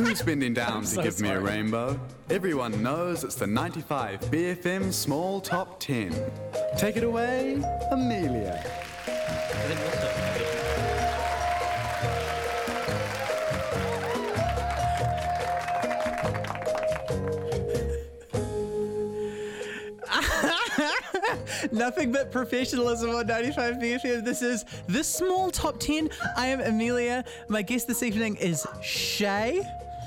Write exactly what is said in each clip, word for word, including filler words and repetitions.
Who's bending down to so give me a sorry. rainbow? Everyone knows it's the ninety-five B F M Small Top ten. Take it away, Amelia. Nothing but professionalism on ninety-five B F M. This is the Small Top ten. I am Amelia. My guest this evening is Shay.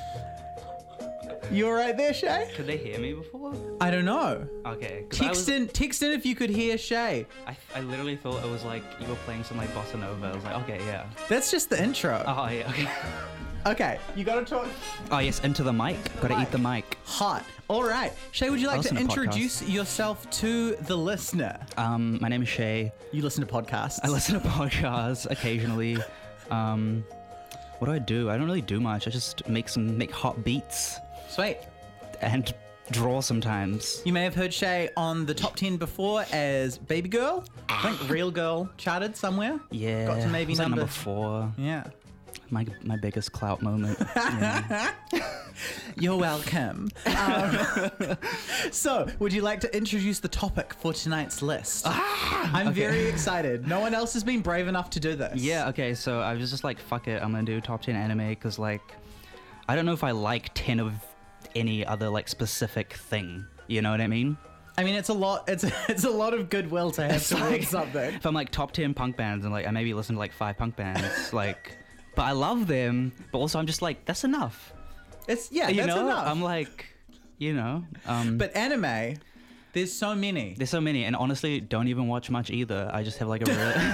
You all right there, Shay? Could they hear me before? I don't know. Okay. 'cause I Text was- in, text in if you could hear Shay. I, I literally thought it was like you were playing some like bossa nova. I was like, okay, yeah. That's just the intro. Oh yeah, okay. Okay, you gotta talk Oh yes, into the mic. Gotta Mic. eat the mic. hot. All right. Shay, would you like to listen to introduce yourself to the listener? Um, my name is Shay. You listen to podcasts. I listen to podcasts occasionally. Um, what do I do? I don't really do much. I just make some make hot beats Sweet. and draw sometimes. You may have heard Shay on the top ten before as Baby Girl. I think Real Girl charted somewhere. Yeah. Got to maybe was like number- number four. Yeah. My my biggest clout moment. Yeah. You're welcome. Um, so, would you like to introduce the topic for tonight's list? I'm very excited. No one else has been brave enough to do this. Yeah, okay, so I was just like, fuck it, I'm gonna do top ten anime, because, like, I don't know if I like ten of any other, like, specific thing. You know what I mean? I mean, it's a lot. It's it's a lot of goodwill to have It's towards like- something. If I'm, like, top ten punk bands, and, like, I maybe listen to, like, five punk bands, like, but I love them, but also I'm just like, that's enough. It's yeah, you that's know? enough. I'm like, you know, um... but anime, there's so many. There's so many, and honestly, don't even watch much either. I just have like a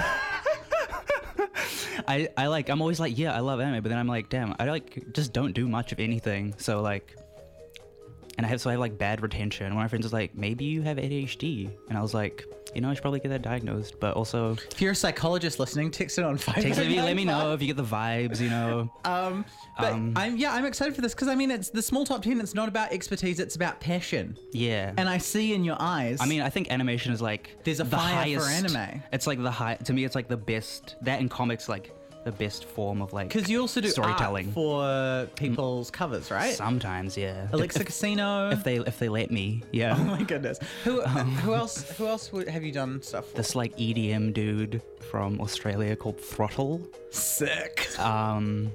real... I, I like, I'm always like, yeah, I love anime, but then I'm like, damn, I like, just don't do much of anything. So like, and I have, so I have like bad retention. One of my friends was like, maybe you have A D H D. And I was like, you know, I should probably get that diagnosed, but also... If you're a psychologist listening, text it on five. Text me, let me know if you get the vibes, you know. Um, but Um, I'm yeah, I'm excited for this because I mean, it's the small top ten. It's not about expertise; it's about passion. Yeah. And I see in your eyes. I mean, I think animation is like There's a the fire for highest, anime. It's like the high, to me, it's like the best, that in comics, like the best form of like because you also do storytelling. art for people's covers, right? Sometimes, yeah. Elixir If, Casino. if they if they let me, yeah. Oh my goodness. Who who else who else would, have you done stuff for? This like E D M dude from Australia called Throttle. Sick. Um,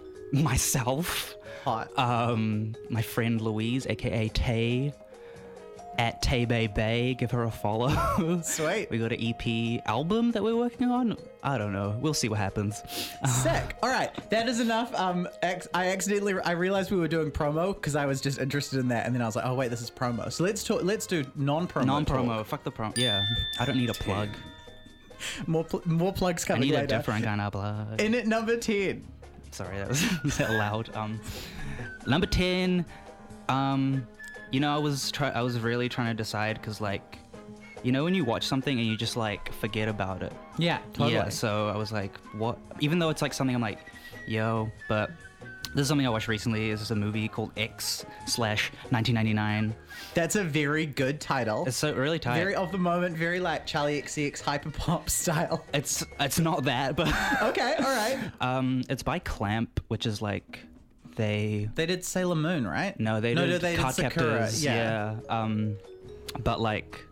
myself. Hot. Um, my friend Louise, aka Tay, at Tay Bay Bay. Give her a follow. Sweet. We got an E P album that we're working on. I don't know. We'll see what happens. Sick. All right, that is enough. Um, ex- I accidentally I realized we were doing promo because I was just interested in that, and then I was like, oh wait, this is promo. So let's talk. Let's do non-promo. Non-promo. talk. Fuck the promo. Yeah. I don't need a plug. More pl- more plugs I coming need later. a different kind of plug. In at number ten. Sorry, that was a bit loud. Um, number ten. Um, you know, I was try- I was really trying to decide because, like, you know, when you watch something and you just like forget about it. Yeah, totally. Yeah. So I was like, what? Even though it's like something I'm like, yo, but this is something I watched recently. This is a movie called X slash nineteen ninety-nine. That's a very good title. It's so really tight. very of the moment, very like Charlie X C X hyperpop style. It's it's not that, but Okay, all right. um, it's by Clamp, which is like they. They did Sailor Moon, right? No, they no, did no, they did Card Sakura. Captors. Yeah. Yeah. Um, but like,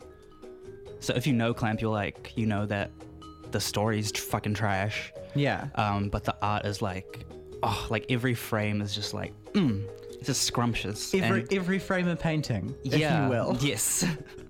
so if you know Clamp, you're like, you know that the story's tr- fucking trash. Yeah. Um, but the art is like, oh, like every frame is just like, mm, it's just scrumptious. Every And- every frame of painting, if yeah, you will. Yes.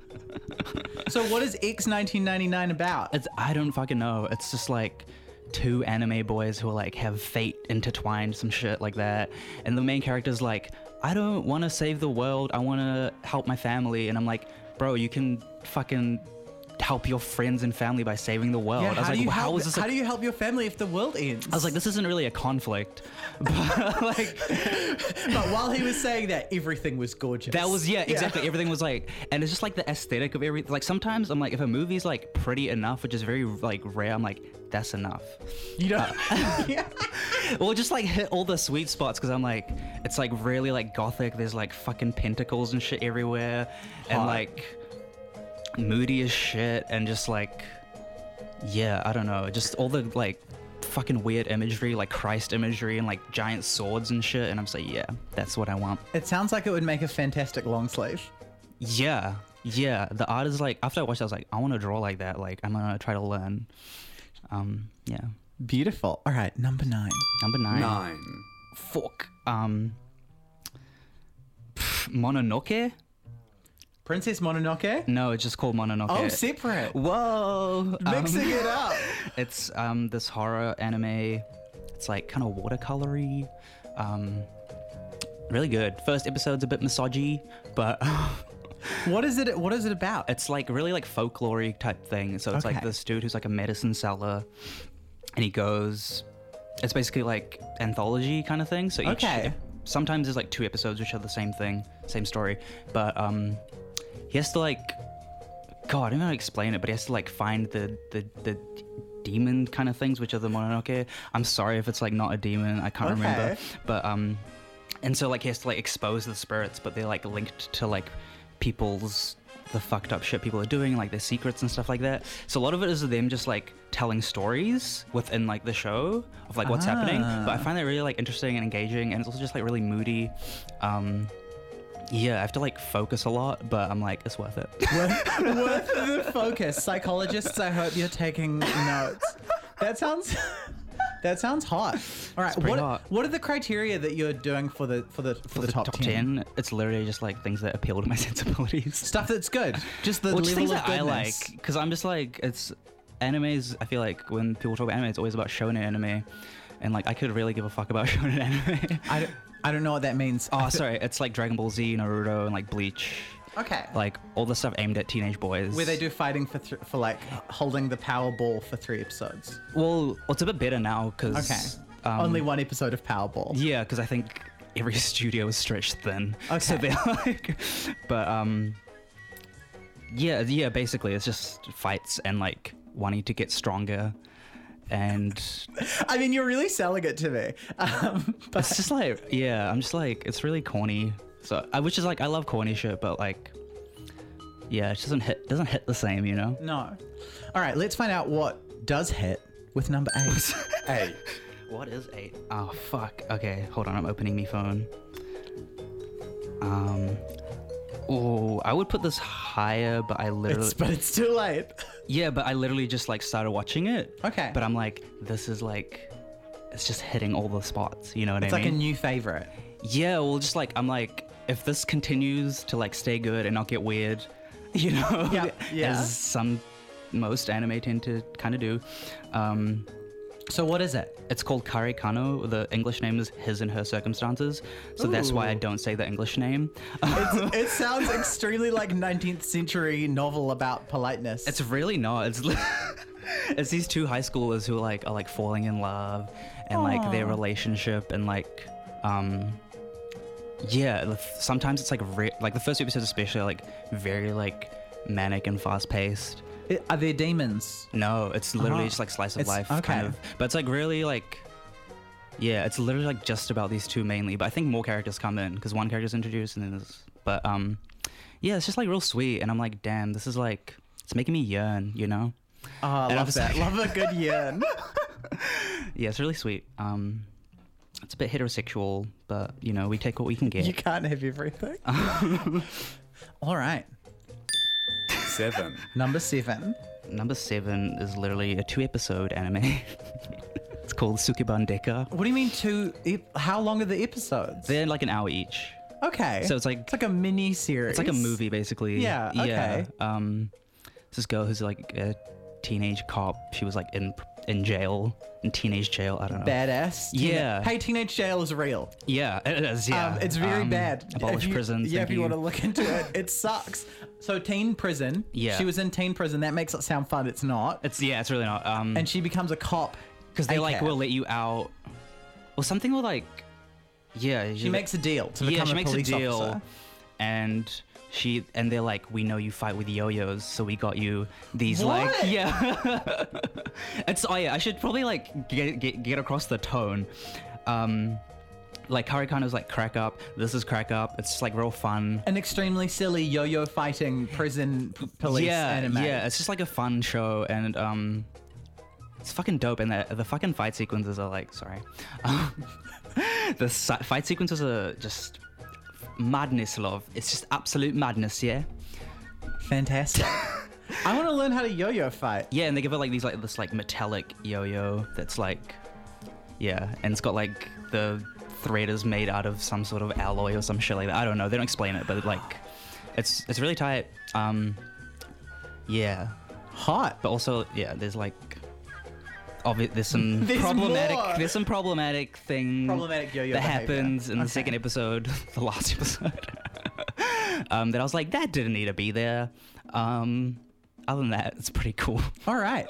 So what is X nineteen ninety-nine about? It's I don't fucking know. It's just like two anime boys who are like have fate intertwined, some shit like that. And the main character's like, I don't want to save the world. I want to help my family. And I'm like, bro, you can fucking help your friends and family by saving the world. Yeah, I was how like, do you how help, is this? How a- do you help your family if the world ends? I was like, this isn't really a conflict. But like, But while he was saying that, everything was gorgeous. that was, yeah, exactly. Everything was like, and it's just like the aesthetic of everything. Like sometimes I'm like, if a movie's like pretty enough, which is very like rare, I'm like, that's enough. You know. Uh, yeah. Well, just like hit all the sweet spots because I'm like, it's like really like gothic. There's like fucking pentacles and shit everywhere, and Hot. like moody as shit, and just like, yeah, I don't know, just all the like fucking weird imagery, like Christ imagery and like giant swords and shit. And I'm just like, yeah, that's what I want. It sounds like it would make a fantastic long sleeve. Yeah, yeah. The art is like, after I watched it, I was like, I want to draw like that. Like, I'm gonna try to learn. Um, yeah. Beautiful. All right, number nine. Number nine. Nine. Fuck. Um, pff, Mononoke? Princess Mononoke? No, it's just called Mononoke. Oh, separate. Whoa. Mixing Um, it up. It's um this horror anime. It's like kind of watercolory. Um, really good. First episode's a bit misogy, but What is it? What is it about? it's like really like folklore type thing. So it's like Okay. this dude who's like a medicine seller, and he goes. It's basically like anthology kind of thing. So each, Okay. sometimes there's like two episodes which are the same thing, same story, but um, he has to like. God, I don't know how to explain it, but he has to like find the the the demon kind of things, which are the Mononoke. I'm sorry if it's like not a demon, I can't remember. Okay. But um, and so like he has to like expose the spirits, but they're like linked to like people's the fucked up shit people are doing, like their secrets and stuff like that. So a lot of it is them just like telling stories within like the show of like what's happening. But I Ah. find that really like interesting and engaging, and it's also just like really moody. Um, yeah, I have to like focus a lot, but I'm like, it's worth it. worth, worth the focus. Psychologists, I hope you're taking notes. That sounds that sounds hot. All right, pretty what hot. what are the criteria that you're doing for the for the for, the, top, ten? It's literally just like things that appeal to my sensibilities. Stuff that's good. Just the Well, just level things of that I goodness. like, because I'm just like, it's animes. I feel like when people talk about anime, it's always about shonen anime, and like I could really give a fuck about shonen anime. I don't, I don't know what that means. Oh, sorry, it's like Dragon Ball Z, Naruto, and like Bleach, Okay. like all the stuff aimed at teenage boys. Where they do fighting for th- for like holding the power ball for three episodes. Well, well it's a bit better now because Okay. um, Only one episode of Powerball. Yeah, because I think every studio is stretched thin. So Okay. they're like, but um, yeah, yeah. Basically, it's just fights and like wanting to get stronger, and I mean, you're really selling it to me. Um, but it's just like, yeah, I'm just like, it's really corny. So, I which is like, I love corny shit, but like, yeah, it doesn't hit, doesn't hit the same, you know. no. All right, let's find out what does hit with number eight. Eight. What is eight? Oh fuck. Okay, hold on. I'm opening my phone. Um. Oh, I would put this higher, but I literally. It's, but it's too late. Yeah, but I literally just like started watching it. Okay. But I'm like, this is like, it's just hitting all the spots. You know what It's I like a mean? new favorite. Yeah. Well, just like I'm like, if this continues to like stay good and not get weird, you know, Yeah, yeah. as some most anime tend to kind of do. Um, So what is it? It's called Kare Kano. The English name is His and Her Circumstances. So that's why I Ooh. don't say the English name. It's, it sounds extremely like nineteenth century novel about politeness. It's really not. It's li- it's these two high schoolers who like are like falling in love and like their Aw. relationship and like um yeah. the- Sometimes it's like re- like the first two episodes especially are like very like manic and fast paced. It- are there demons? No, it's literally Uh-huh. just like slice of It's- life okay. kind of. But it's like really like, yeah, it's literally like just about these two mainly. But I think more characters come in because one character's introduced and then there's, but um, yeah, it's just like real sweet. And I'm like, damn, this is like, it's making me yearn, you know? Oh, I And I'm love just that. like- Love a good yearn. Yeah, it's really sweet. Um, it's a bit heterosexual, but you know, we take what we can get. You can't have everything. All right. Seven. Number seven. Number seven is literally a two episode anime. It's called Sukeban Deka. What do you mean two? Ep- how long are the episodes? They're like an hour each. Okay. So it's like, it's like a mini series. it's like a movie basically. Yeah, okay. Yeah. Um, it's this girl who's like a teenage cop. She was like in in jail, in teenage jail. I don't know. Badass. Teen- Yeah. Hey, teenage jail is real. Yeah, it is. Yeah, Um, it's very Um, bad. Abolish If you- prisons. Yeah, thank if you, want to look into it, it sucks. So teen prison. Yeah. She was in teen prison. That makes it sound fun. It's not. It's yeah, it's really not. Um, And she becomes a cop. because they like A C A B. will let you out, or something will like, yeah. She makes a deal to become yeah, she a makes a police deal, officer. and she and they're like, we know you fight with yo-yos, so we got you these What? like yeah. It's oh yeah, I should probably like get get, get across the tone. Um, like Kare Kano's like crack up. This is crack up. It's like real fun. An extremely silly yo-yo fighting prison p- police yeah, anime. yeah. It's just like a fun show, and um, it's fucking dope, and the the fucking fight sequences are like, sorry, um, the si- fight sequences are just madness, love. It's just absolute madness, yeah. Fantastic. I want to learn how to yo-yo fight. Yeah, and they give it like these like this like metallic yo-yo that's like, yeah, and it's got like the thread is made out of some sort of alloy or some shit like that. I don't know. They don't explain it, but like, it's it's really tight. Um, yeah, Hot. but also yeah, there's like, obvi- there's some There's problematic more. there's some problematic thing Problematic yo-yo that behavior. happens in the Okay. second episode, the last episode. um, that I was like, that didn't need to be there. Um, other than that, it's pretty cool. All right.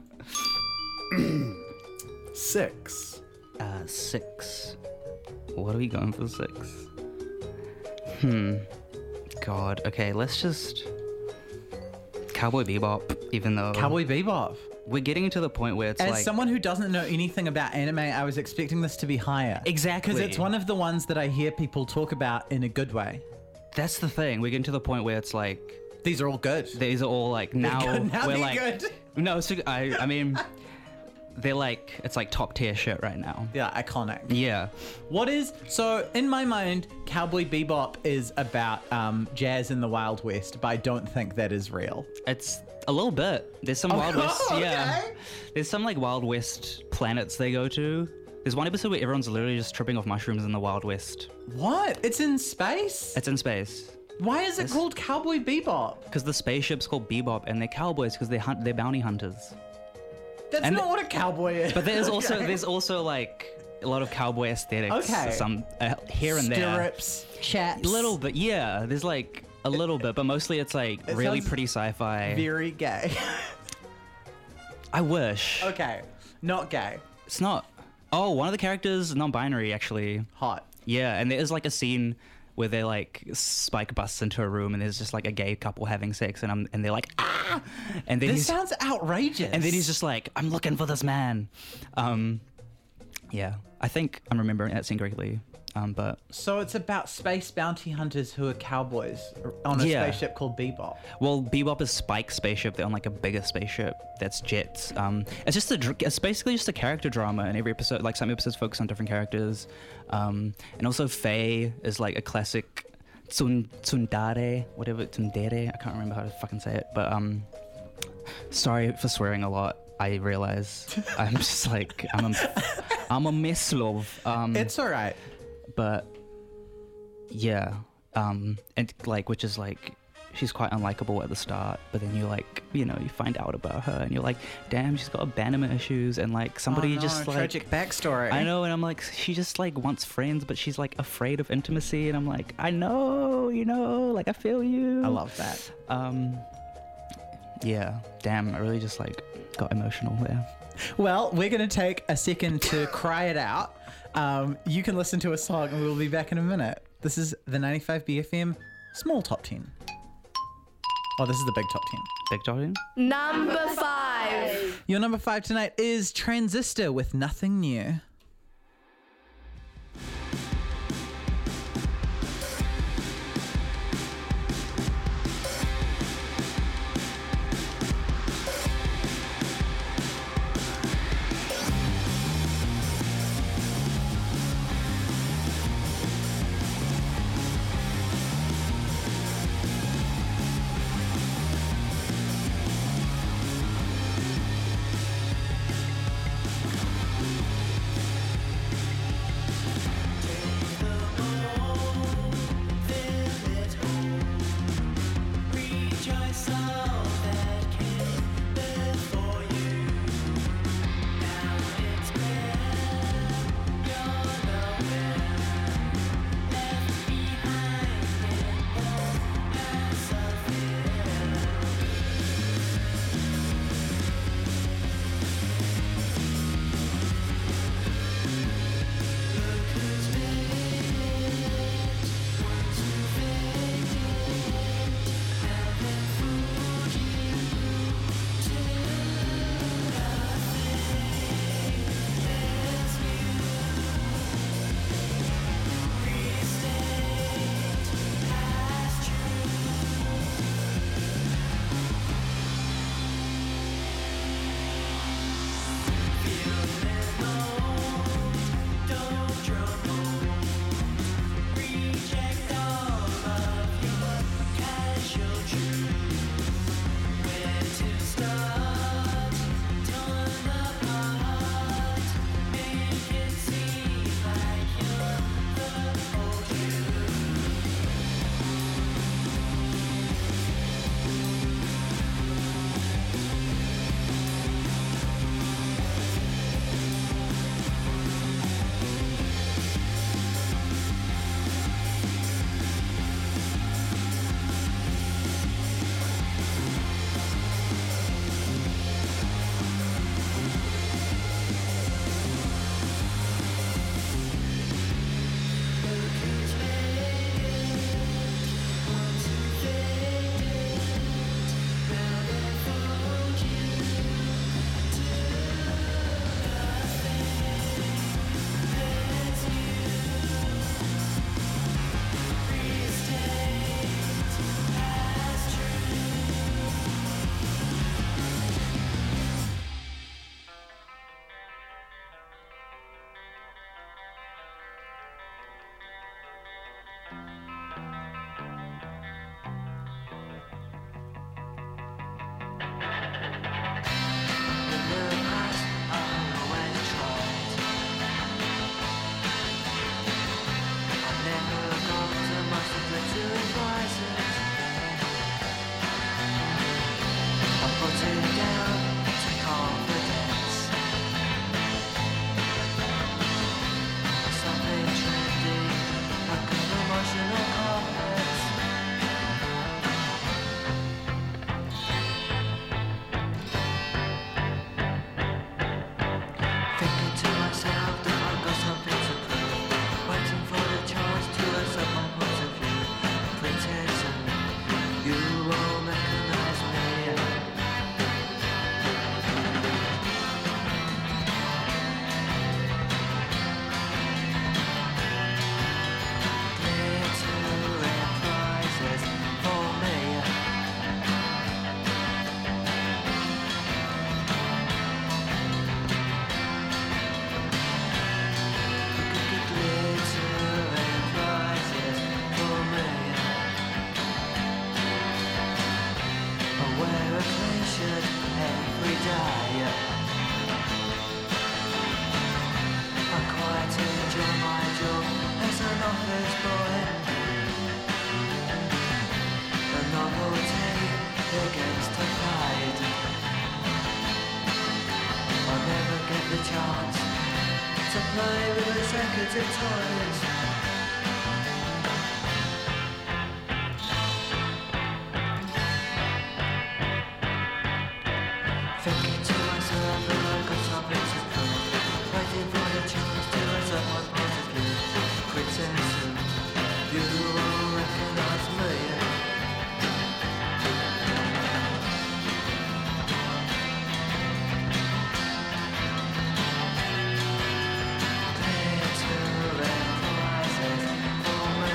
Six. Uh, six. What are we going for six? Hmm. God. Okay, let's just Cowboy Bebop. Even though Cowboy Bebop. we're getting to the point where it's As like someone who doesn't know anything about anime, I was expecting this to be higher. Exactly. Because it's one of the ones that I hear people talk about in a good way. that's the thing. We're getting to the point where it's like These are all good. these are all like now good. Now we're they're like good. no. So I I mean they're like it's like top tier shit right now. Yeah, iconic. Yeah. What is so in my mind, Cowboy Bebop is about um, jazz in the Wild West, but I don't think that is real. It's a little bit. There's some Wild West. okay. Yeah. There's some like Wild West planets they go to. There's one episode where everyone's literally just tripping off mushrooms in the Wild West. What? It's in space? It's in space. Why is it called Cowboy Bebop? Because the spaceship's called Bebop and they're cowboys because they hunt they're bounty hunters. That's And not the- what a cowboy is. But there's also Okay. there's also like a lot of cowboy aesthetics. Okay. Some uh, here and there. Stirrups, chaps. Little bit, yeah. There's like a little bit, but mostly it's like It really sounds pretty sci-fi. Very gay. I wish. Okay, not gay. It's not. Oh, one of the characters non-binary actually. Hot. Yeah, and there is like a scene where they like Spike busts into a room and there's just like a gay couple having sex and I'm and they're like ah, and then This he's sounds outrageous. and then he's just like I'm looking for this man. Um, yeah, I think I'm remembering that scene correctly. Um, but So it's about space bounty hunters who are cowboys on a Yeah. spaceship called Bebop. well, Bebop is Spike's spaceship. They're on like a bigger spaceship that's jets. Um, it's just a dr- it's basically just a character drama in every episode. Like some episodes focus on different characters, um, and also Faye is like a classic tsun tsundere, whatever tsundere. I can't remember how to fucking say it, but um, sorry for swearing a lot. I realize I'm just like I'm a I'm a mess, love. Um, It's all right. but yeah, um, and like which is like she's quite unlikable at the start, but then you like you know you find out about her and you're like, damn, she's got abandonment issues and like somebody Oh, no, just like tragic backstory. I know, and I'm like, she just like wants friends, but she's like afraid of intimacy, and I'm like, I know, you know, like I feel you. I love that. Um, yeah, damn, I really just like got emotional there. Well, we're going to take a second to cry it out. Um, you can listen to a song and we'll be back in a minute. This is the ninety-five B F M Small Top ten. Oh, this is the Big Top ten. Big Jordan. Number five. Your number five tonight is Transistor with Nothing New. this boy. A novelty against the tide. I'll never get the chance to play with the secretive toys. Thinking to myself that I've got something to prove, waiting for the chance to assert my point of view. Pretend soon you will recognise me. Glitter and prizes for me.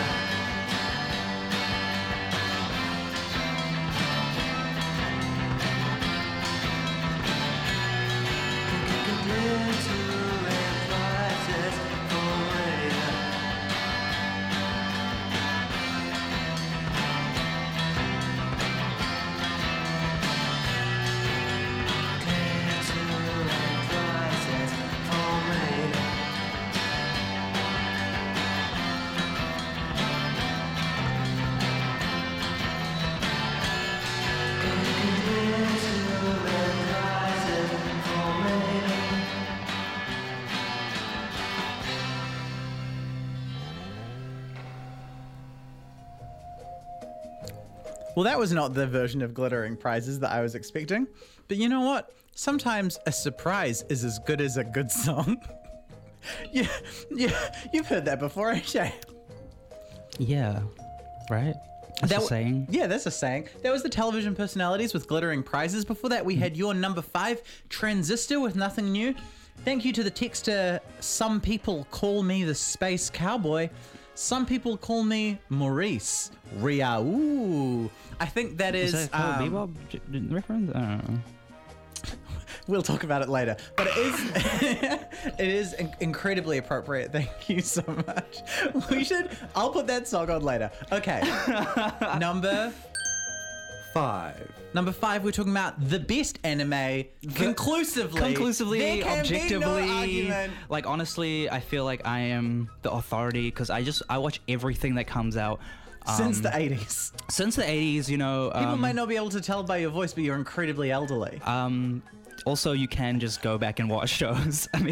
Well, that was not the version of glittering prizes that I was expecting. But you know what? Sometimes a surprise is as good as a good song. yeah, yeah, you've heard that before, ain't you? Yeah, right? That's That a w- saying. Yeah, that's a saying. That was the television personalities with glittering prizes. Before that, we had your number five, Transistor with Nothing New. Thank you to the texter, some people call me the Space Cowboy. Some people call me Maurice. Ria. Ooh. I think that is. Is that a um, Bebop j- reference? I don't know. We'll talk about it later. But it is it is in- incredibly appropriate. Thank you so much. We should I'll put that song on later. Okay. Number Five. number five, we're talking about the best anime conclusively. Conclusively, There can be no objectively, argument. like honestly, I feel like I am the authority because I just I watch everything that comes out um, Since the eighties. since the eighties. You know, People um, might not be able to tell by your voice, but you're incredibly elderly. um, also, you can just go back and watch shows. I mean,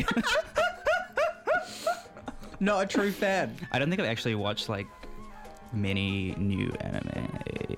Not a true fan. I don't think I've actually watched like many new anime.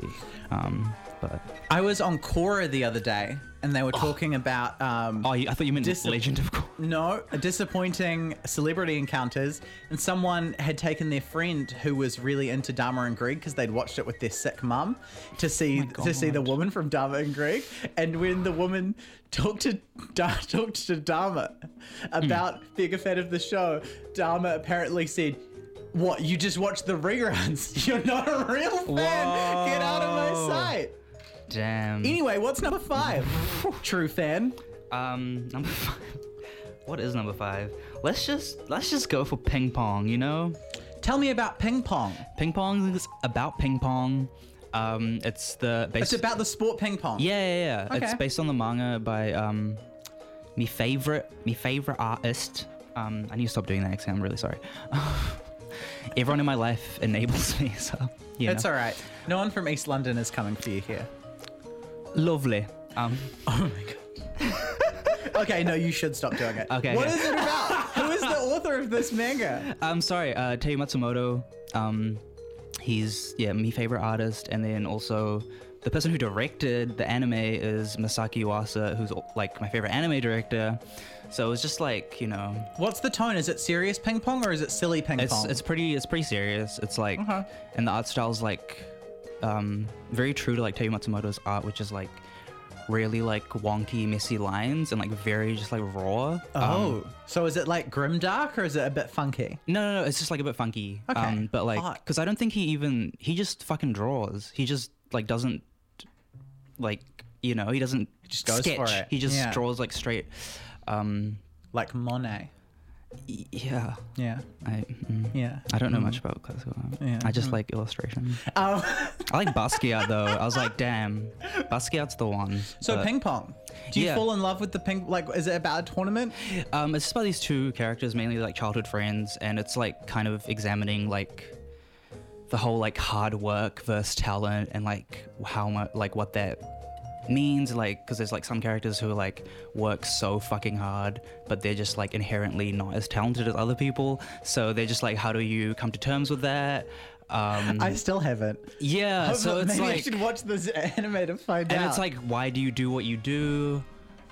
Um, but I was on Quora the other day, and they were talking about um, oh, I thought you meant Dis- Legend of Korra. no disappointing celebrity encounters, and someone had taken their friend who was really into Dharma and Greg because they'd watched it with their sick mum to see to see the woman from Dharma and Greg, and when the woman talked to da- talked to Dharma about being a fan of the show, Dharma apparently said, "What? You just watch the reruns? You're not a real fan. Get out of my Whoa. sight." Damn. Anyway, what's number five? True fan. Um, number five. What is number five? Let's just let's just go for ping pong. You know, Tell me about ping pong. ping pong is about ping pong. Um, it's the base. It's about the sport ping pong. yeah, yeah, yeah. It's Okay. based on the manga by um, me favorite me favorite artist. Um, I need to stop doing that accent. I'm really sorry. Everyone in my life enables me, so you It's know. all right. No one from East London is coming for you here. Lovely. Um, Oh my god. Okay, no, you should stop doing it. Okay, What okay. is it about? Who is the author of this manga? I'm sorry, uh, Tei Matsumoto. Um, he's yeah, me favorite artist, and then also the person who directed the anime is Masaki Yuasa, who's like my favorite anime director. So it was just like you know, What's the tone? Is it serious ping pong or is it silly ping it's pong? it's pretty it's pretty serious. It's like, Okay. and the art style's like um, very true to like Tei Matsumoto's art, which is like really like wonky, messy lines and like very just like raw. Oh, Um, so is it like grimdark or is it a bit funky? No, no, no. It's just like a bit funky. Okay, Um, but like, hot. because I don't think he even he just fucking draws. He just like doesn't like you know he doesn't just goes sketch. for it. He just Yeah. draws like straight. Um, Like Monet. Y- Yeah. Yeah. I mm, Yeah. I don't know Mm. much about classical art. Yeah. I just Mm. like illustration. Um, I like Basquiat though. I was like, damn, Basquiat's the one. so But, ping pong. Do you yeah. fall in love with the ping? Like, is it about a tournament? Um, it's just about these two characters, mainly like childhood friends, and it's like kind of examining like the whole like hard work versus talent and like how much like what that means, like because there's like some characters who like work so fucking hard but they're just like inherently not as talented as other people, so they're just like, how do you come to terms with that? um I still haven't. yeah so Maybe it's I like, should watch this anime to find and out. it's like, why do you do what you do?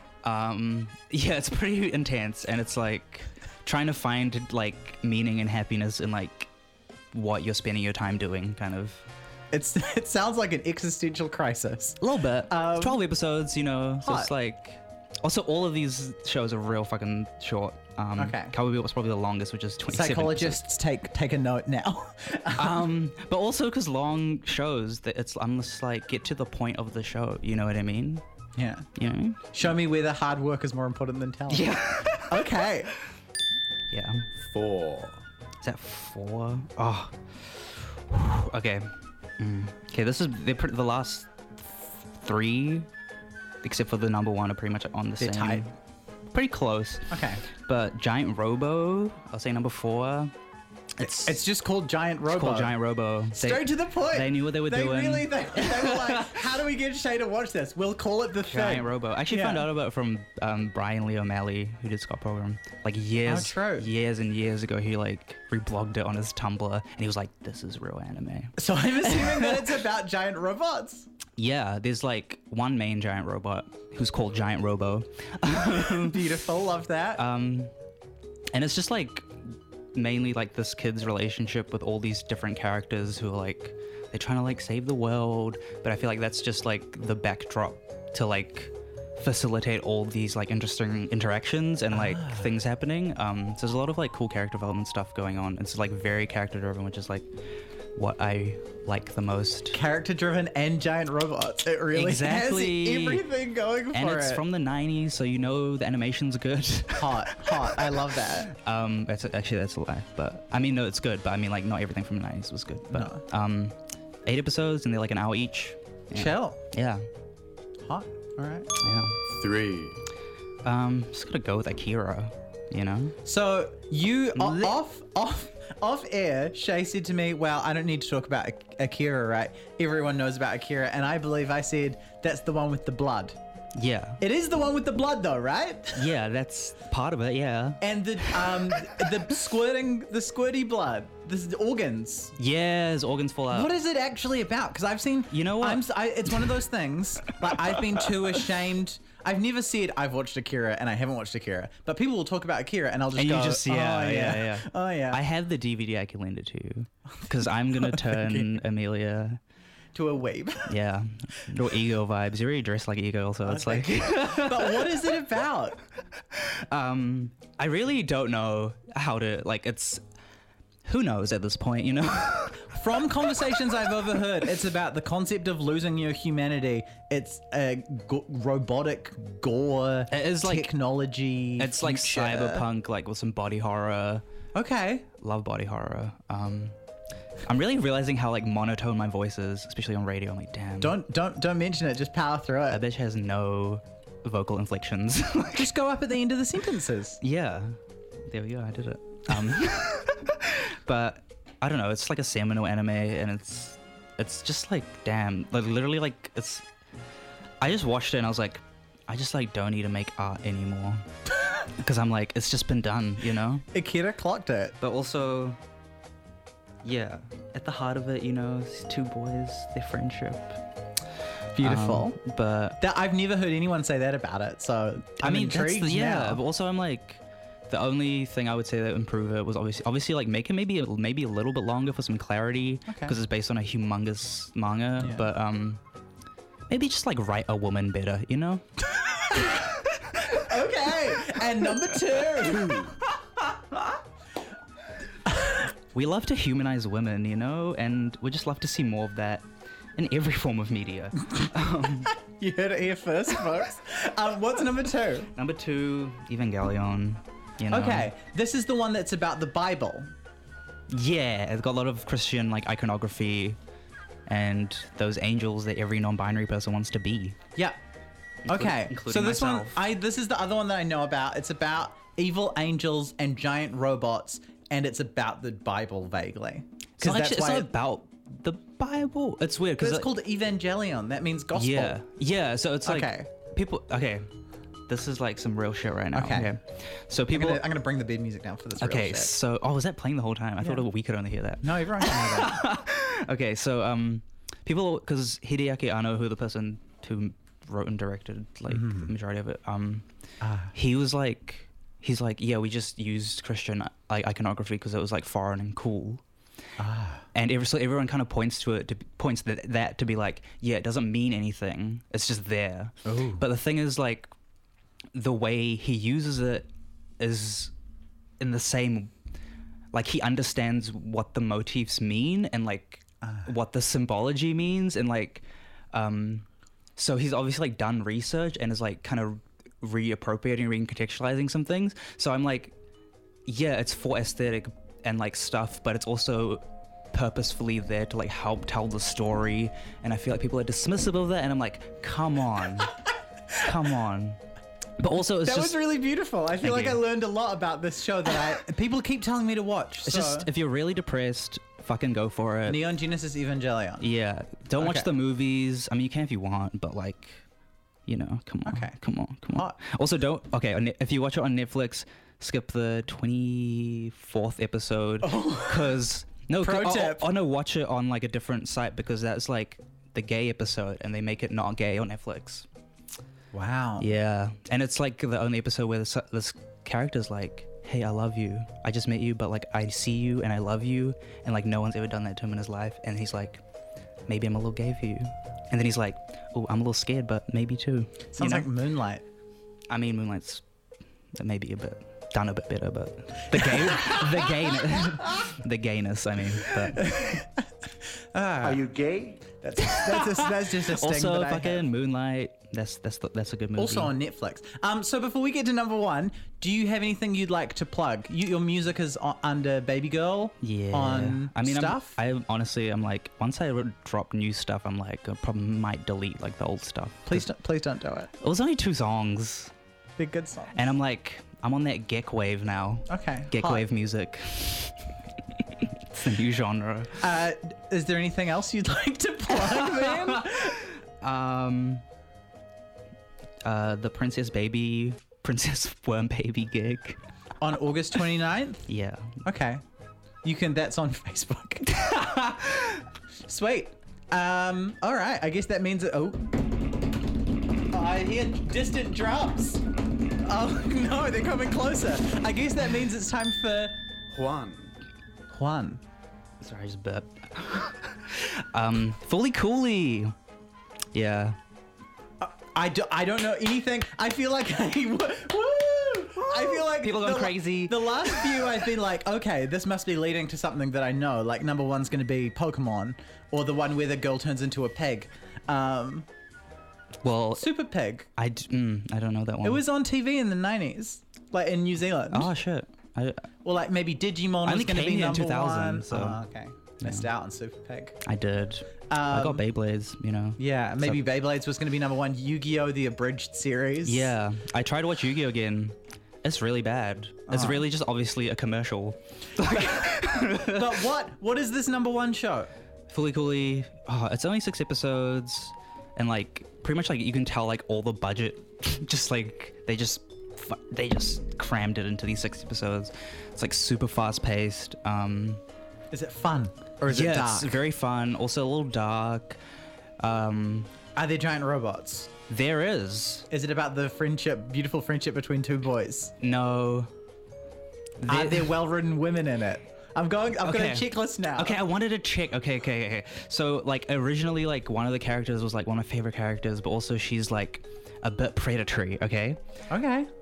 Um yeah, it's pretty intense, and it's like trying to find like meaning and happiness in like what you're spending your time doing, kind of. it's it sounds like an existential crisis. A little bit. Um, twelve episodes, you know. So hot. it's like. Also, all of these shows are real fucking short. Um, Okay. Cowboy Bebop was probably the longest, which is twenty-seven. Psychologists take take a note now. episodes. Um, but also because long shows, that it's I'm just like, get to the point of the show. You know what I mean? Yeah. You know what I mean? Show me whether hard work is more important than talent. Yeah. Okay. Yeah. Four. Is that four? Oh. Okay. Mm. Okay. This is they're pretty, the last three, except for the number one, are pretty much on the They're same. tight. Pretty close. Okay. But Giant Robo, I'll say number four. It's It's just called Giant Robo. it's called Giant Robo. They- Straight to the point. They knew what they were they doing. Really, they, they were like, how do we get Shay to watch this? We'll call it the Giant thing. Robo. I actually Yeah. found out about it from um, Brian Lee O'Malley, who did Scott Pilgrim. Like years, true. years and years ago, he like reblogged it on his Tumblr, and he was like, "This is real anime." So I'm assuming that it's about giant robots. Yeah, there's like one main giant robot who's called Giant Robo, Beautiful, love that. um, and it's just like mainly like this kid's relationship with all these different characters who are like, they're trying to like save the world, but I feel like that's just like the backdrop to like facilitate all these like interesting interactions and like things happening. Um, so there's a lot of like cool character development stuff going on. It's like very character driven, which is like what I like the most. Character driven and giant robots. It really Exactly. has everything going for And it. it's from the nineties, so you know the animation's good. hot, hot. I love that. Um, that's actually that's a lie, but I mean no, it's good. But I mean like not everything from the nineties was good. But um, eight episodes and they're like an hour each. Yeah. Chill. Yeah, Hot. All right. yeah. Three. Um, just gotta go with Akira. You know. So you o- Li- off off off air, Shay said to me, "Well, I don't need to talk about Ak- Akira, right? Everyone knows about Akira." And I believe I said that's the one with the blood. Yeah. It is the one with the blood, though, right? Yeah, that's part of it. Yeah. And the um the squirting the squirty blood, the organs. Yeah, his organs fall out. What is it actually about? Because I've seen. You know what? I'm. s- I, it's one of those things. Like I've been too ashamed. I've never said I've watched Akira and I haven't watched Akira, but people will talk about Akira and I'll just And go, you just yeah, oh, yeah, yeah, yeah, oh yeah, I have the D V D I can lend it to you because I'm gonna turn Amelia. to a weeb. Yeah, little ego vibes. You're already dressed like ego, so it's like. But what is it about? Um, I really don't know how to like. It's who knows at this point, you know. From conversations I've overheard, it's about the concept of losing your humanity. It's a go- robotic gore It is like- technology. It's like future. cyberpunk, like with some body horror. Okay. Love body horror. Um, I'm really realizing how like monotone my voice is, especially on radio. I'm like, damn. Don't don't don't mention it. Just power through That it. bitch has no vocal inflections. Just go up at the end of the sentences. Yeah, there we go. I did it. Um, but I don't know. It's like a seminal anime, and it's it's just like damn, like literally like it's. I just watched it and I was like, I just like don't need to make art anymore because I'm like it's just been done, you know. Akira clocked it. But also, yeah, at the heart of it, you know, these two boys, their friendship. Beautiful. Um, but That I've never heard anyone say that about it. So I I'm mean, that's intrigued the, yeah. now. But also, I'm like, the only thing I would say that would improve it was obviously, obviously, like make it maybe maybe a little bit longer for some clarity Okay. because it's based on a humongous manga. Yeah. But um, maybe just like write a woman better, you know? Okay. And number two. We love to humanize women, you know, and we just love to see more of that in every form of media. um, You heard it here first, folks. Um, what's number two? number two, Evangelion. You know? Okay, this is the one that's about the Bible. Yeah, it's got a lot of Christian like iconography and those angels that every non-binary person wants to be. Yeah. Okay. including So this myself. one, I this is the other one that I know about. It's about evil angels and giant robots, and it's about the Bible vaguely. It's not, actually, it's not it- about the Bible. It's weird But because it's called Evangelion. That means gospel. yeah, yeah. So it's like Okay. people. Okay, this is like some real shit right now. Okay. Okay, so I'm people. gonna, I'm gonna bring the bed music down for this. real okay, shit. so oh, was that playing the whole time? I thought we could only hear that. No, everyone can know that. Okay, so um, people because Hideaki Anno, who the person who wrote and directed like Mm-hmm. the majority of it, um, Ah. he was like, he's like, yeah, we just used Christian like iconography because it was like foreign and cool. Ah. And every, so everyone kind of points to it, to points that that to be like, yeah, it doesn't mean anything. It's just there. Ooh. But the thing is, like, the way he uses it is in the same, like he understands what the motifs mean and like what the symbology means, and like, um, so he's obviously like done research and is like kind of reappropriating, recontextualizing some things. So I'm like, yeah, it's for aesthetic and like stuff, but it's also purposefully there to like help tell the story. And I feel like people are dismissive of that, and I'm like, come on, come on. But also, it's That just was really beautiful. I feel Thank like you. I learned a lot about this show that I people keep telling me to watch. it's so. just if you're really depressed, fucking go for it. Neon Genesis Evangelion. Yeah, don't watch Okay. the movies. I mean, you can if you want, but like, you know, come on, Okay. come on, come on. Hot. Also, don't. Okay, on Ne- if you watch it on Netflix, skip the twenty-fourth episode because no, Oh. Pro oh, tip. Oh, oh no, watch it on like a different site because that's like the gay episode, and they make it not gay on Netflix. Wow. Yeah, and it's like the only episode where this, this character's like, hey, I love you. I just met you, but like I see you and I love you, and like no one's ever done that to him in his life. And he's like, maybe I'm a little gay for you. And then he's like, oh, I'm a little scared, but maybe too. Sounds You know? like Moonlight. I mean, Moonlight's maybe a bit done a bit better, but the gay, the gayness, the gayness. I mean, but Are you gay? That's that's, just, that's just a sting also that I fucking have. Moonlight. That's that's the, that's a good movie. Also on Netflix. Um, so before we get to number one, do you have anything you'd like to plug? You, your music is on, under Baby Girl. Yeah. On I mean, stuff. I'm, I honestly, I'm like, once I re- drop new stuff, I'm like, I probably might delete like the old stuff. please don't, please don't do it. It was only two songs, They're good songs. and I'm like, I'm on that Geck wave now. Okay. Geck hot. wave music. It's the new genre. Uh, is there anything else you'd like to plug, man? Um, uh, the Princess Baby, Princess Worm Baby gig. On August twenty-ninth? Yeah. Okay. You can, that's on Facebook. Sweet. Um, all right. I guess that means, that, oh. Oh, I hear distant drums. Oh, no, they're coming closer. I guess that means it's time for Juan. Juan. Sorry, I just burped. um, Fully Cooley. Yeah. I, do, I don't know anything. I feel like I, woo! I feel like People going the, crazy. The last few I've been like, okay, this must be leading to something that I know. Like number one's going to be Pokemon, or the one where the girl turns into a pig. Um, Well, Super Pig. I, d- mm, I don't know that one. It was on T V in the nineties, like in New Zealand. Oh shit. I, Or like maybe Digimon I was only going to came be here in number two thousand, one. so- Oh, okay. Missed out on Super Pig. I did. I got Um, Beyblades, you know. Yeah, maybe Beyblades was going to be number one. Yu-Gi-Oh! The abridged series. Yeah, I tried to watch Yu-Gi-Oh again. It's really bad. It's Uh-huh. really just obviously a commercial. But what? What is this number one show? Fully Cooley. Oh, it's only six episodes, and like pretty much like you can tell like all the budget, just like they just fu- they just crammed it into these six episodes. It's like super fast paced. Um, Is it fun or is yeah, it dark? it's very fun. Also a little dark. Um, Are there giant robots? there is Is it about the friendship, beautiful friendship between two boys? no. Are There- there well-written women in it? I'm going. I've Okay. got a checklist now. Okay, I wanted to check. Okay, okay, okay. So, like, originally, like, one of the characters was, like, one of my favorite characters, but also she's, like, a bit predatory, okay? Okay.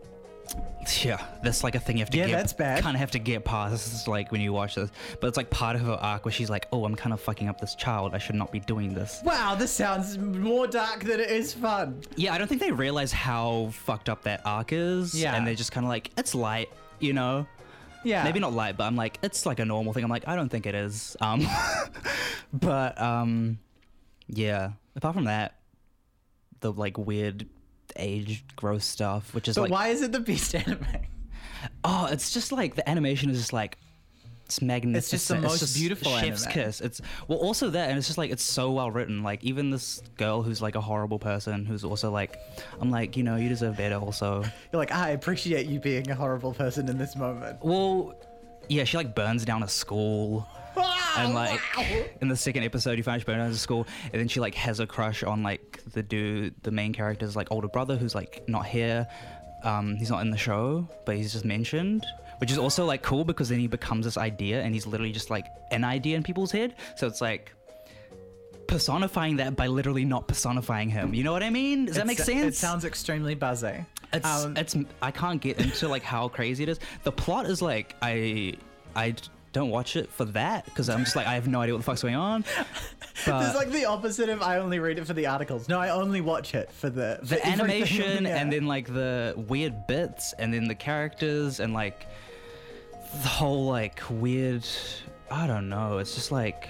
Yeah, that's like a thing you have to Yeah, get. that's bad. Kind of have to get past, like when you watch this. But it's like part of her arc where she's like, "Oh, I'm kind of fucking up this child. I should not be doing this." Wow, this sounds more dark than it is fun. Yeah, I don't think they realize how fucked up that arc is. Yeah. and they're just kind of like, "It's light," you know. Yeah. Maybe not light, but I'm like, it's like a normal thing. I'm like, I don't think it is. Um, but um, yeah. Apart from that, the like weird age gross stuff, which is But like, why is it the best anime? oh, it's just like the animation is just like. It's magnificent. It's just the most beautiful chef's anime. kiss. It's well, also that, and it's just like it's so well written. Like even this girl who's like a horrible person, who's also like, I'm like, you know, you deserve better. Also, You're like, I appreciate you being a horrible person in this moment. well, yeah, she like burns down a school, and like in the second episode, you find she burns down a school, and then she like has a crush on like the dude, the main character's like older brother, who's like not here. Um, he's not in the show, but he's just mentioned. Which is also like cool because then he becomes this idea and he's literally just like an idea in people's head. So it's like personifying that by literally not personifying him. You know what I mean? Does that make It's- sense? It sounds extremely buzzy. It's, Um, it's I can't get into like how crazy it is. The plot is like I I d- don't watch it for that because I'm just like I have no idea what the fuck's going on. But There's like the opposite of I only read it for the articles. No, I only watch it for the for the everything. animation Yeah. and then like the weird bits and then the characters and like the whole like weird I don't know, it's just like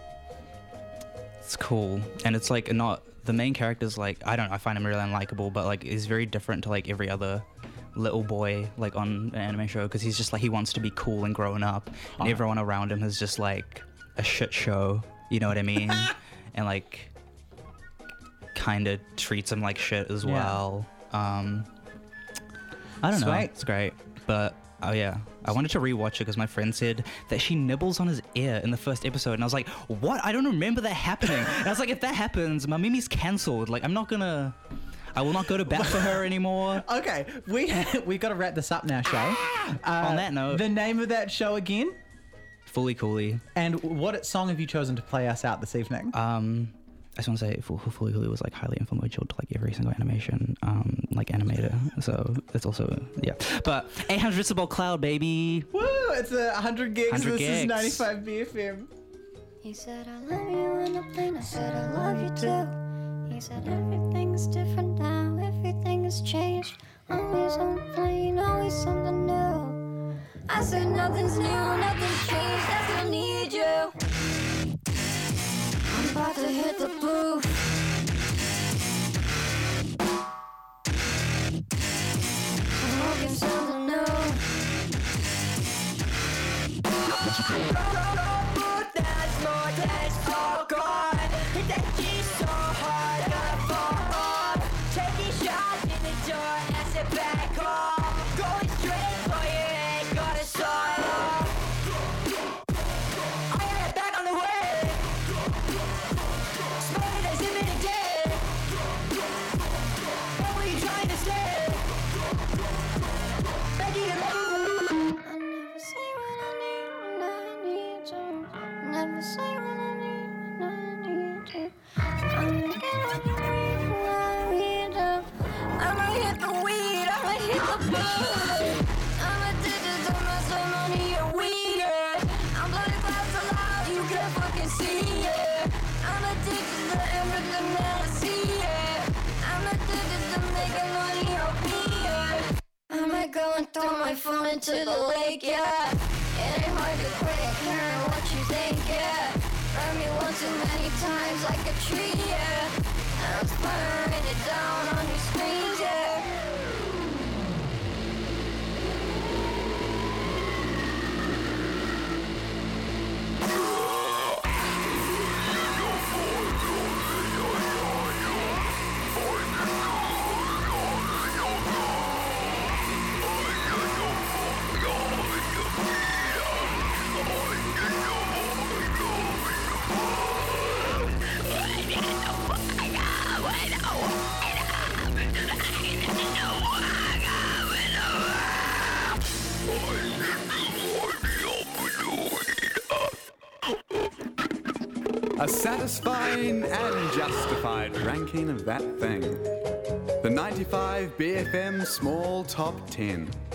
it's cool and it's like not the main character's like I don't know, I find him really unlikable, but like he's very different to like every other little boy like on an anime show because he's just like he wants to be cool and grown up and everyone around him is just like a shit show, you know what I mean? And like kind of treats him like shit as Yeah. well. Um, I don't know. Sweet. It's great. But oh yeah, I wanted to rewatch it because my friend said that she nibbles on his ear in the first episode, and I was like, "What? I don't remember that happening." And I was like, "If that happens, my Mimi's cancelled. Like, I'm not gonna, I will not go to bat for her anymore." Okay, we we got to wrap this up now, Shay. Uh, On that note, the name of that show again, Fully Cooley. and what song have you chosen to play us out this evening? Um, I just want to say, Full- Fully Cooley was like highly influential to like every single animation, um, like animator. So it's also yeah. But eight hundred Decibel Cloud, baby. Woo! It's a hundred gigs. one hundred This is gigs. ninety-five B F M. He said, I love you on the plane. I said, I love you too. He said, everything's different now. Everything has changed. Always on the plane, always something new. I said, nothing's new, nothing's changed. I still need you. I'm about to hit the booth. I'm looking something new. Never say what I need when I need to. I'm gonna get on the weed when I read up. I'ma hit the weed, I'ma hit the booze. I'm addicted to my some money and weed. Yeah. I'm bloody clouds so loud you can fucking see it. I'm addicted to everything that I see. Yeah. I'm addicted to making money on me. Yeah. I might go and throw my phone into the lake. Yeah. It ain't hard to quit, caring what you think, yeah. Burn me one too many times like a tree, yeah. And I'm firing it down on your screens, yeah. A satisfying and justified ranking of that thing. The ninety-five B F M Small Top ten.